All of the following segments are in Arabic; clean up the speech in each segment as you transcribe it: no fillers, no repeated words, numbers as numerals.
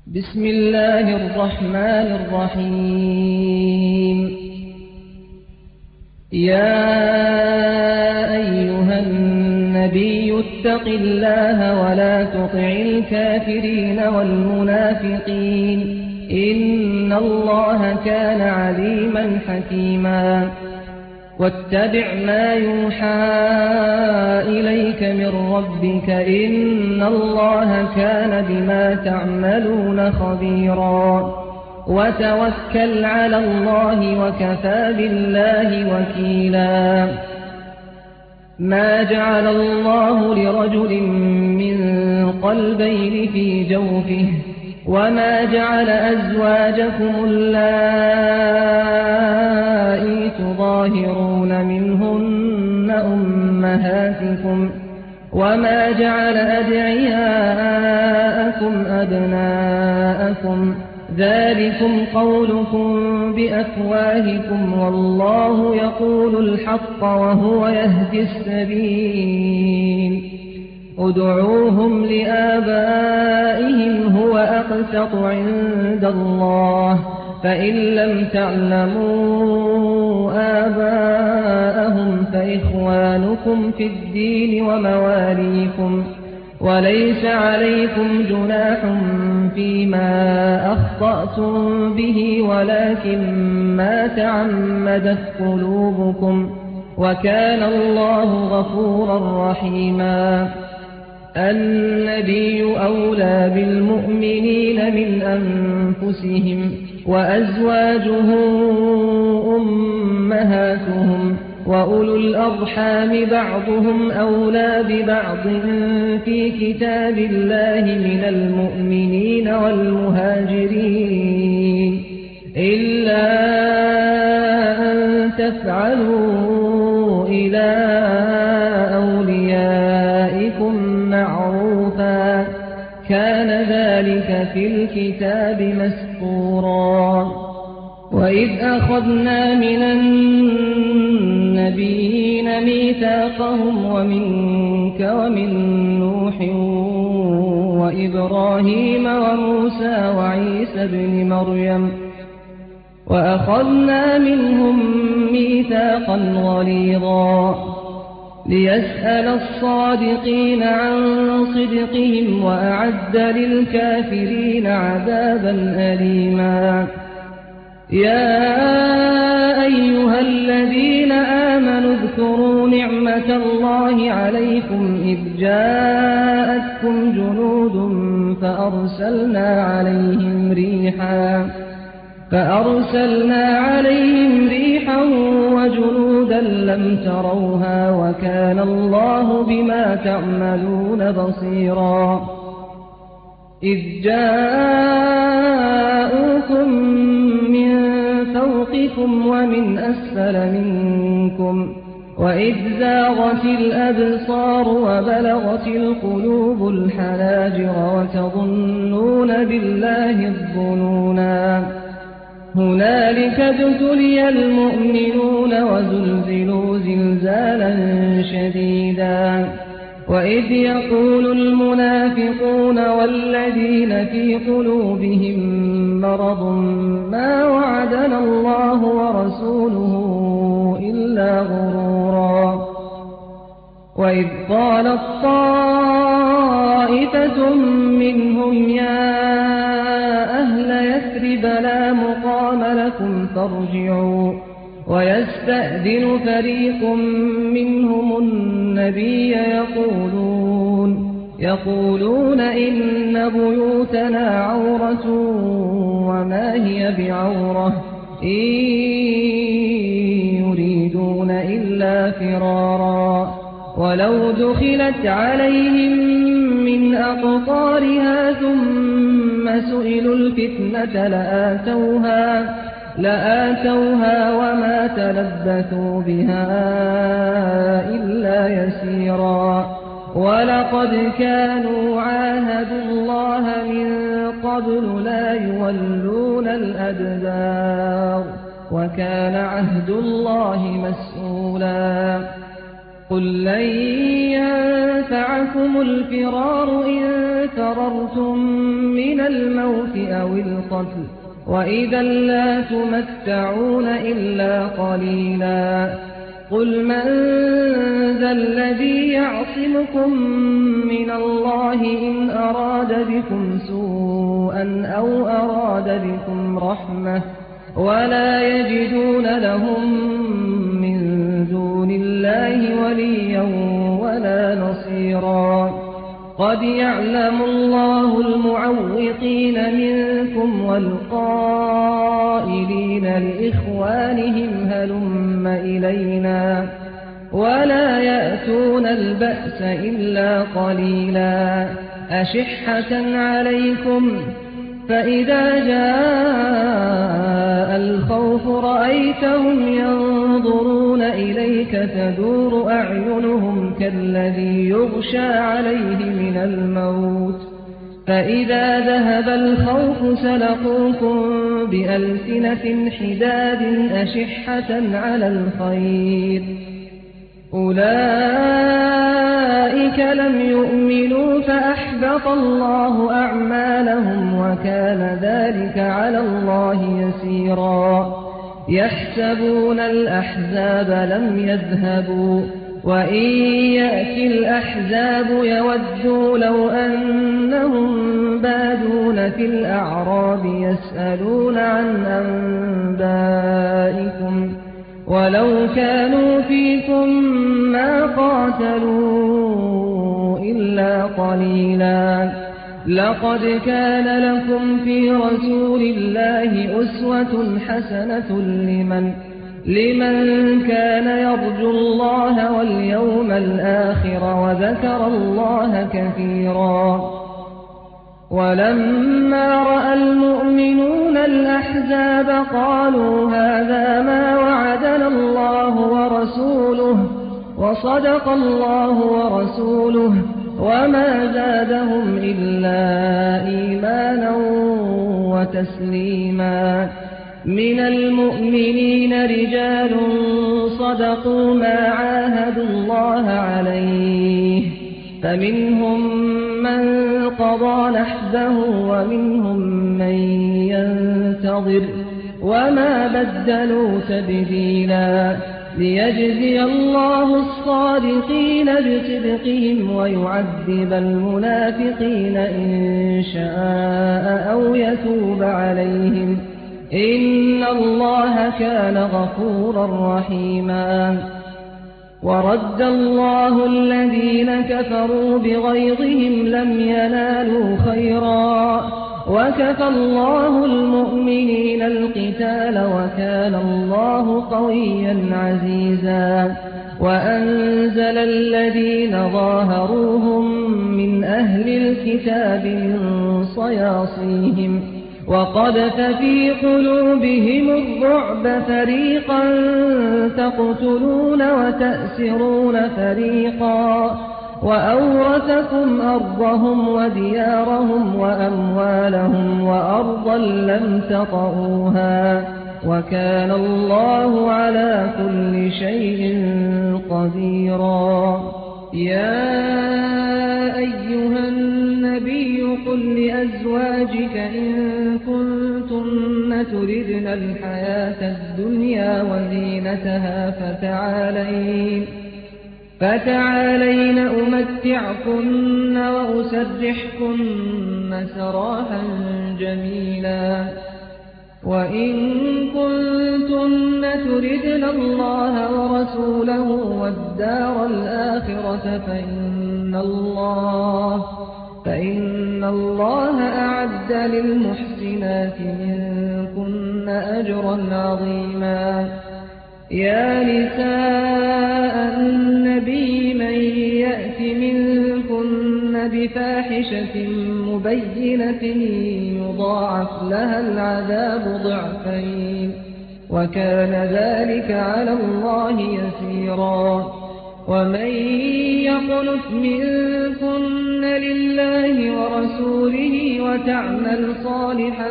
بسم الله الرحمن الرحيم. يا أيها النبي اتق الله ولا تطع الكافرين والمنافقين إن الله كان عليما حكيما. واتبع ما يوحى إليك من ربك إن الله كان بما تعملون خبيرا. وتوكل على الله وكفى بالله وكيلا. ما جعل الله لرجل من قلبين في جوفه وما جعل أزواجكم اللائي تظاهرون منهن أمهاتكم وما جعل أدعياءكم أبناءكم ذلكم قولكم بأفواهكم والله يقول الحق وهو يهدي السبيل. ادعوهم لآبائهم هو أقسط عند الله فإن لم تعلموا آباءهم فإخوانكم في الدين ومواليكم وليس عليكم جناح فيما أخطأتم به ولكن ما تعمدت قلوبكم وكان الله غفورا رحيما. النبي أولى بالمؤمنين من أنفسهم وأزواجه أمهاتهم وأولو الأرحام بعضهم أولى ببعض في كتاب الله من المؤمنين والمهاجرين إلا أن تفعلوا إلى أوليائكم معروفا كان ذلك في الكتاب مسطورا. وإذ أخذنا من النبيين ميثاقهم ومنك ومن نوح وإبراهيم وموسى وعيسى ابن مريم وأخذنا منهم ميثاقا غليظا ليسأل الصادقين عن صدقهم وأعد للكافرين عذابا أليما. يا أيها الذين آمنوا اذكروا نعمة الله عليكم إذ جاءتكم جنود فأرسلنا عليهم ريحا وجنودا لم تروها وكان الله بما تعملون بصيرا. إذ جاءوكم من فوقكم ومن أسفل منكم وإذ زاغت الأبصار وبلغت القلوب الحناجر وتظنون بالله الظنونا. هنالك ابتلي المؤمنون وزلزلوا زلزالا شديدا. وإذ يقول المنافقون والذين في قلوبهم مرض ما وعدنا الله ورسوله إلا غرورا. وإذ قالت طائفة منهم يا أهل يثرب لا مقام لكم فارجعوا ويستأذن فريق منهم النبي يقولون إن بيوتنا عورة وما هي بعورة إن يريدون إلا فرارا ولو دخلت عليهم من أقطارها ثم سئلوا الفتنة لآتوها وما تلبثوا بها إلا يسيرا. ولقد كانوا عاهدوا الله من قبل لا يولون الأدبار وكان عهد الله مسؤولا. قل لن ينفعكم الفرار إن فررتم من الموت أو القتل وإذا لا تمتعون إلا قليلا قل من ذا الذي يعصمكم من الله إن أراد بكم سوءا أو أراد بكم رحمة ولا يجدون لهم من دون الله وليا ولا نصيرا قد يعلم الله المعوقين منكم والقائلين لإخوانهم هلم إلينا ولا يأتون البأس إلا قليلا أشحة عليكم فإذا جاء الخوف رأيتهم ينظرون إليك تدور أعينهم كالذي يغشى عليه من الموت فإذا ذهب الخوف سلقوكم بألسنة حداد أشحة على الخير أولئك لم يؤمنوا فأحبط الله أعمالهم وكان ذلك على الله يسيرا يحسبون الأحزاب لم يذهبوا وإن يأتي الأحزاب يودوا لو أنهم بادون في الأعراب يسألون عن أنبائكم ولو كانوا فيكم ما قاتلوا إلا قليلا لقد كان لكم في رسول الله أسوة حسنة لمن كان يرجو الله واليوم الآخر وذكر الله كثيرا ولما رأى المؤمنون الأحزاب قالوا هذا ما وعدنا الله ورسوله وصدق الله ورسوله وما زادهم إلا إيمانا وتسليما من المؤمنين رجال صدقوا ما عاهدوا الله عليه فمنهم من قضى نحبه ومنهم من ينتظر وما بدلوا تبديلا ليجزي الله الصادقين بصدقهم ويعذب المنافقين إن شاء أو يتوب عليهم إن الله كان غفورا رحيما ورد الله الذين كفروا بغيظهم لم ينالوا خيرا وكفى الله المؤمنين القتال وكان الله قويا عزيزا وأنزل الذين ظاهروهم من أهل الكتاب من صياصيهم وقذف في قلوبهم الرعب فريقا تقتلون وتأسرون فريقا وأورثكم أرضهم وديارهم وأموالهم وأرضا لم تطئوها وكان الله على كل شيء قديرا يا أيها النبي قل لأزواجك إن كنتن تردن الحياة الدنيا وزينتها فتعالين أمتعكن وأسرحكن سراحا جميلا وإن كنتن تردن الله ورسوله والدار الآخرة فإن الله أعد للمحسنات منكن أجرا عظيما يا نساء النبي من يأت منكن بفاحشة مبينة يضاعف لها العذاب ضعفين وكان ذلك على الله يسيرا ومن يقنت منكن لله ورسوله وتعمل صالحا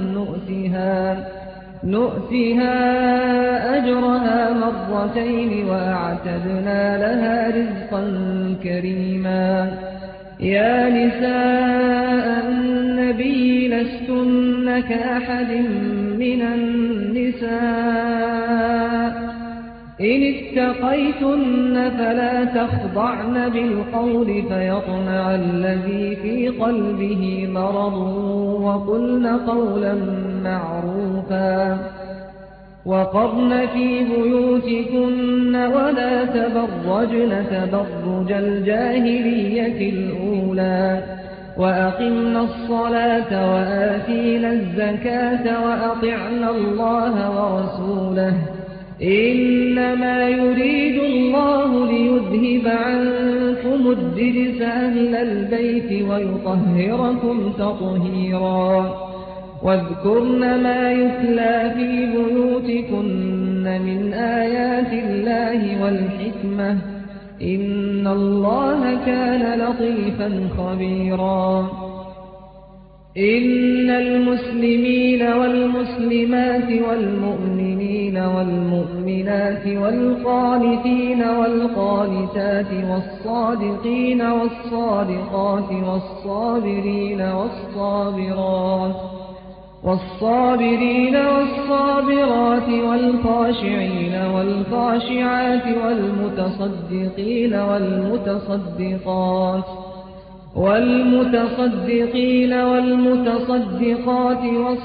نؤتها أجرها مرتين وأعتدنا لها رزقا كريما يا نساء النبي لستن كأحد من النساء إن اتقيتن فلا تخضعن بالقول فيطمع الذي في قلبه مرض وقلن قولا معروفا وقرن في بيوتكن ولا تبرجن تبرج الجاهلية الأولى وأقمنا الصلاة وآتينا الزكاة وأطعنا الله ورسوله إنما يريد الله ليذهب عنكم الرجس أهل البيت ويطهركم تطهيرا واذكرن ما يتلى في بيوتكن من آيات الله والحكمة إن الله كان لطيفا خبيرا إن المسلمين والمسلمات والمؤمنين والمؤمنات والقانتين والقانتات والصادقين والصادقات والصابرين والصابرات والخاشعين والخاشعات والمتصدقين والمتصدقات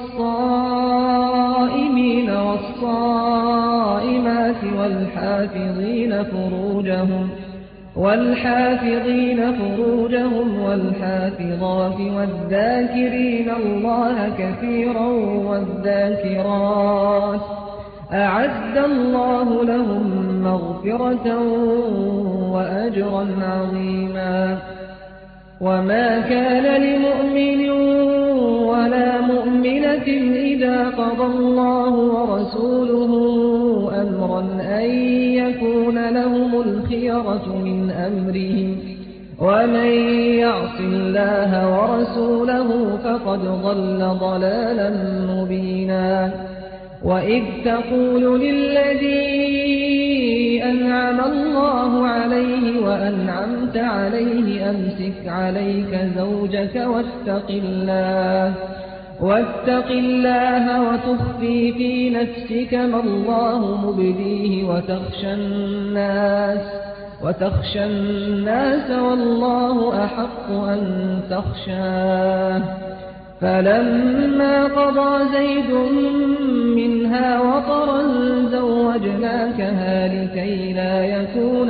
والصائمين والصائمات والحافظين فروجهم والحافظات والذاكرين الله كثيرا والذاكرات أعد الله لهم مغفرة وأجرا عظيما وما كان لمؤمن ولا مؤمنة إذا قضى الله ورسوله أمرا أن يكون لهم الخيرة من أمرهم ومن يعص الله ورسوله فقد ضل ضلالا مبينا وإذ تقول للذي أنعم الله عليه وأنعمت عليه أمسك عليك زوجك واتق الله وتخفي في نفسك ما الله مبديه وتخشى الناس والله أحق أن تخشاه فلما قضى زيد منها وطرا زوجناكها لكي لا يكون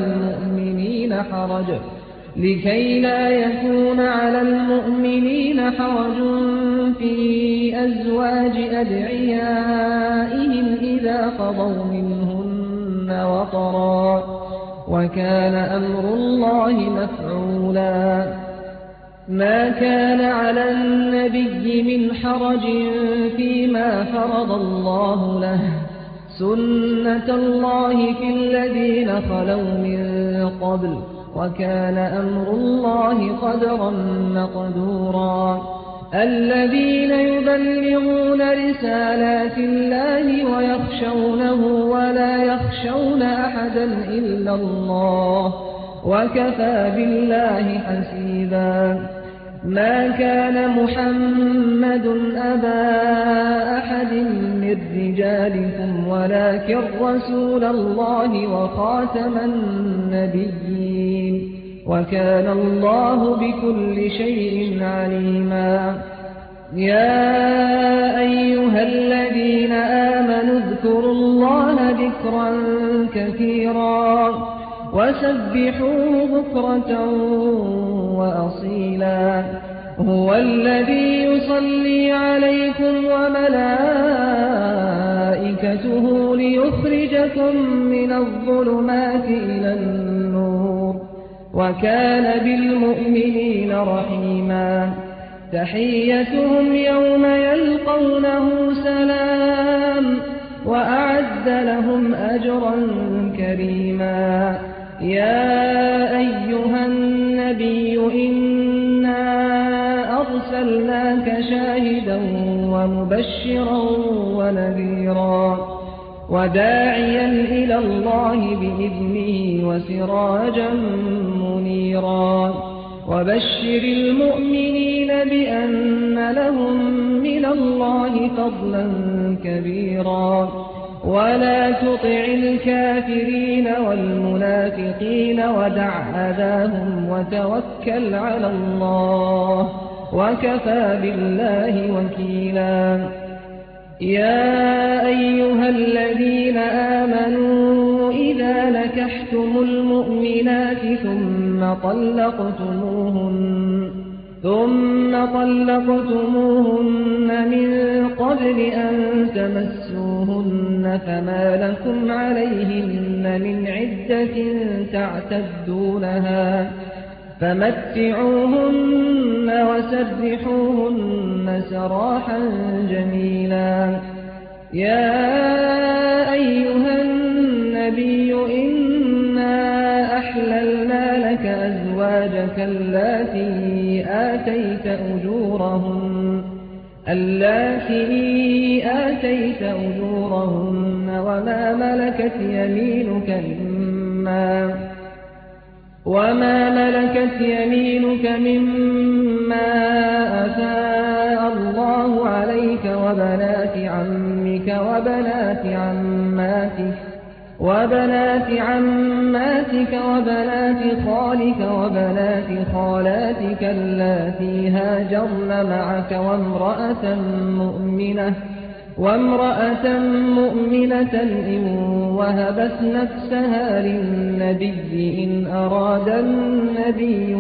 على المؤمنين حرج في أزواج أدعيائهم إذا قضوا منهن وطرا وكان أمر الله مفعولا ما كان على النبي من حرج فيما فرض الله له سنة الله في الذين خلوا من قبل وكان أمر الله قدرا مقدورا الذين يبلغون رسالات الله ويخشونه ولا يخشون أحدا إلا الله وكفى بالله حسيبا ما كان محمد أبا أحد من رجالكم ولكن رسول الله وخاتم النبيين وكان الله بكل شيء عليما يا أيها الذين آمنوا اذكروا الله ذكرا كثيرا وسبحوه بكرة وأصيلا هو الذي يصلي عليكم وملائكته ليخرجكم من الظلمات إلى النور وكان بالمؤمنين رحيما تحيتهم يوم يلقونه سلام وأعد لهم أجرا كريما يا أيها النبي إنا أرسلناك شاهدا ومبشرا ونذيرا وداعيا إلى الله بإذنه وسراجا منيرا وبشر المؤمنين بأن لهم من الله فضلا كبيرا ولا تطع الكافرين والمنافقين ودع أذاهم وتوكل على الله وكفى بالله وكيلا يا أيها الذين آمنوا إذا نكحتم المؤمنات ثم طلقتموهن من قبل أن تمسوهن فما لكم عليهن من عدة تعتدونها فمتعوهن وسرحوهن سراحا جميلا يا أيها النبي إنا أحللنا لك أزواجك اللاتي آتيت أجورهن وما ملكت يمينك مما أفاء الله عليك وبنات عمك وبنات عماتك وبنات خالك وبنات خالاتك اللاتي هاجرن معك وامرأة مؤمنة إن وهبت نفسها للنبي إن أراد النبي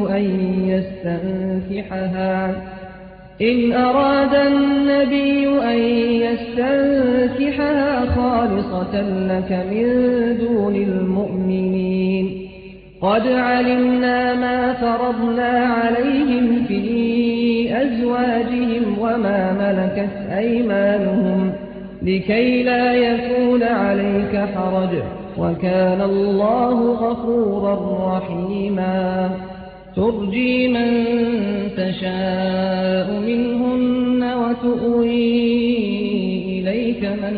أن يستنكحها خالصة لك من دون المؤمنين قد علمنا ما فرضنا عليهم في أزواجهم وما ملكت أيمانهم لكي لا يكون عليك حرج وكان الله غفورا رحيما ترجي من تشاء منهن وتؤوي إليك من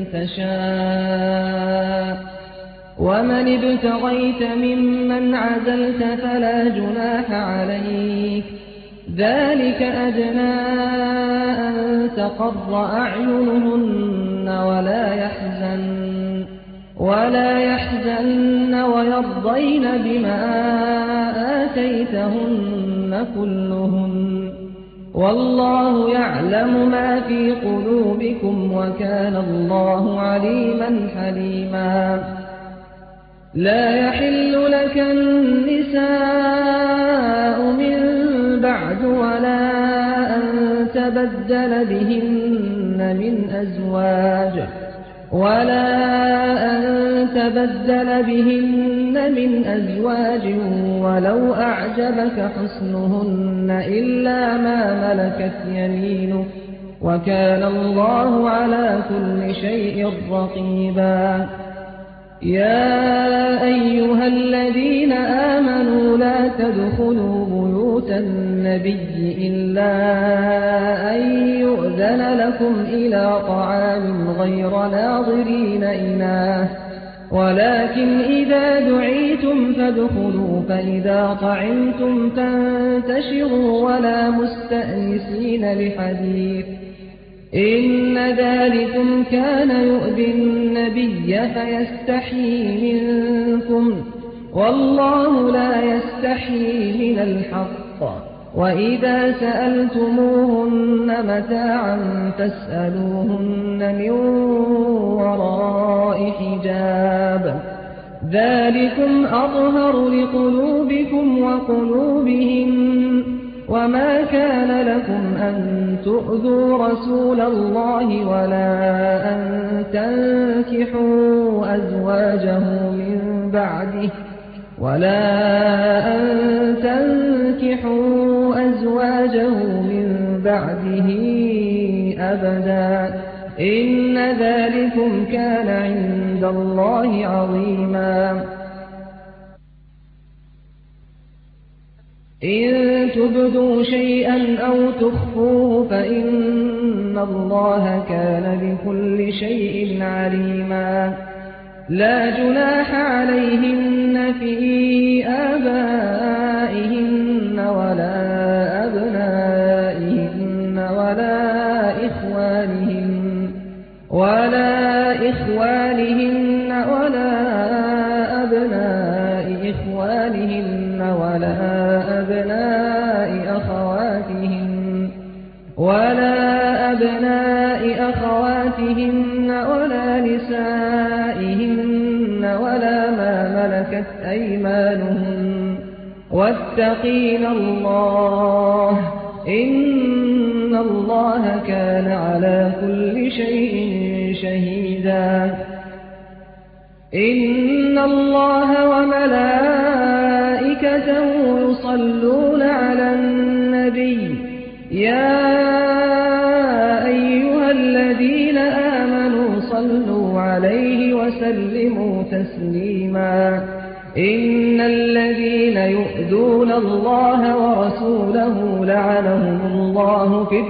تشاء ومن ابتغيت ممن عزلت فلا جناح عليك ذلك أدنى أن تقر أعينهن ولا يحزن ويرضين بما آتيتهن كلهن والله يعلم ما في قلوبكم وكان الله عليما حليما لا يحل لك النساء من بعد ولا أن تبدل بهن من أزواج ولو أعجبك حسنهن إلا ما ملكت يمينك وكان الله على كل شيء رقيبا يا أيها الذين آمنوا لا تدخلوا بيوت النبي إلا أن يؤذن لكم إلى طعام غير ناظرين إناه ولكن إذا دعيتم فادخلوا فإذا طعمتم فانتشروا ولا مستأنسين لحديث إن ذلكم كان يؤذي النبي فيستحيي منكم والله لا يستحيي من الحق وإذا سألتموهن متاعا فاسألوهن من وراء حجاب ذلكم أطهر لقلوبكم وقلوبهم وما كان لكم أن تؤذوا رسول الله ولا أن تنكحوا أزواجه من بعده أبدا إن ذلكم كان عند الله عظيما إن تبدوا شيئا أو تخفوه فإن الله كان بكل شيء عليما لا جناح عليهن في آبائهن ولا أبنائهن ولا إخوانهن ولا أبناء أخواتهن ولا نسائهن ولا ما ملكت أيمانهن واتقين الله إن الله كان على كل شيء شهيدا إن الله وملائكته يصلون على النبي يا أيها الذين آمنوا صلوا عليه وسلموا تسليما إن الذين يؤذون الله ورسوله لعنهم الله في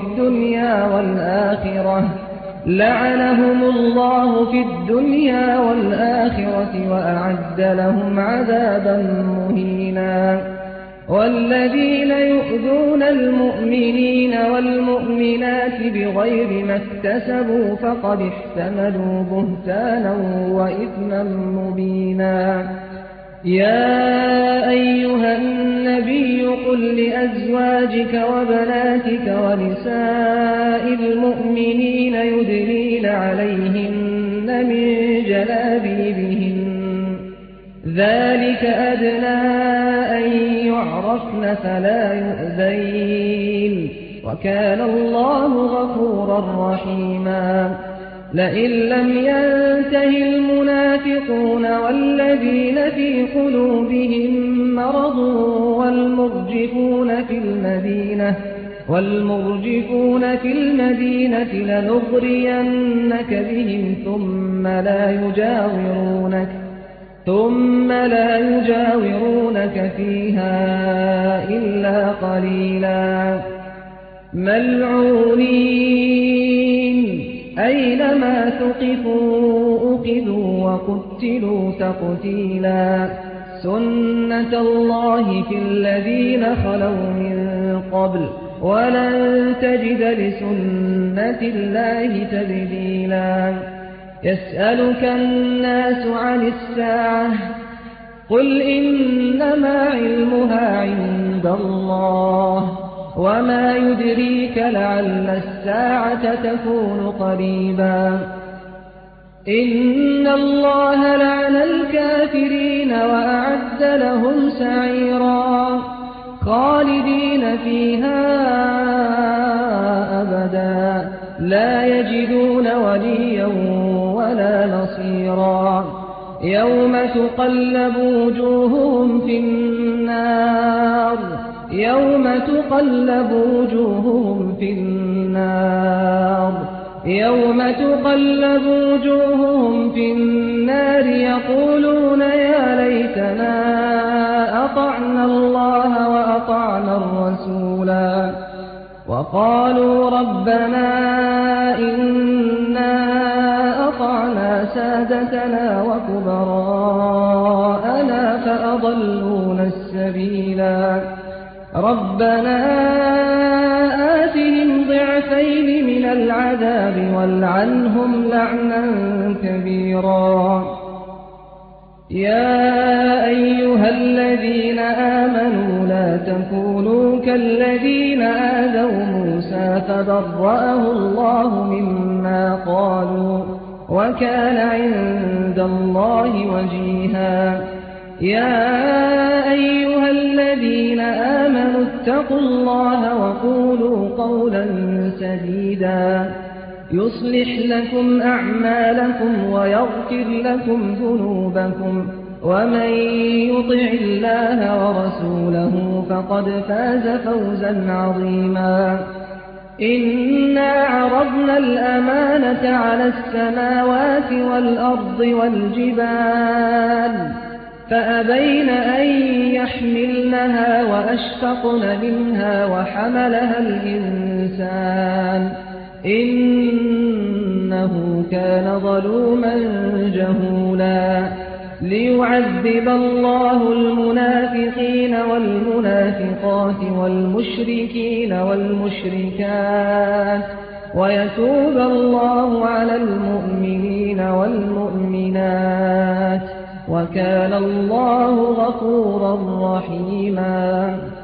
الدنيا والآخرة وأعد لهم عذابا مهينا والذين يؤذون المؤمنين والمؤمنات بغير ما اكتسبوا فقد احتملوا بهتانا وإثما مبينا يا أيها النبي قل لأزواجك وبناتك ونساء المؤمنين يدنين عليهن من جلابيبهن ذلك أدنى أن يعرفن فلا يؤذين وكان الله غفورا رحيما لئن لم ينته المنافقون والذين في قلوبهم مرض والمرجفون في المدينة لنغرينك بهم ثم لا يجاورونك فيها إلا قليلا ملعونين أينما ثقفوا أخذوا وقتلوا تقتيلا سنة الله في الذين خلوا من قبل ولن تجد لسنة الله تبديلا يسألك الناس عن الساعة قل إنما علمها عند الله وما يدريك لعل الساعة تكون قريبا إن الله لعن الكافرين وأعد لهم سعيرا خالدين فيها أبدا لا يجدون وليا ولا نصيرا يوم تقلب وجوههم في النار يقولون يا ليتنا أطعنا الله وأطعنا الرسولا وقالوا ربنا إنا أطعنا سادتنا وكبراءنا فأضلونا السبيلا ربنا آتهم ضعفين من العذاب والعنهم لعنا كبيرا يا أيها الذين آمنوا لا تكونوا كالذين آذوا موسى فبرأه الله مما قالوا وكان عند الله وجيها يا أيها الذين آمنوا اتقوا الله وقولوا قولا سديدا يصلح لكم أعمالكم ويغفر لكم ذنوبكم ومن يطع الله ورسوله فقد فاز فوزا عظيما إنا عرضنا الأمانة على السماوات والأرض والجبال فأبين أن يحملنها وأشفقن منها وحملها الإنسان إنه كان ظلوما جهولا ليعذب الله المنافقين والمنافقات والمشركين والمشركات ويتوب الله على المؤمنين والمؤمنات وكان الله غفورا رحيما.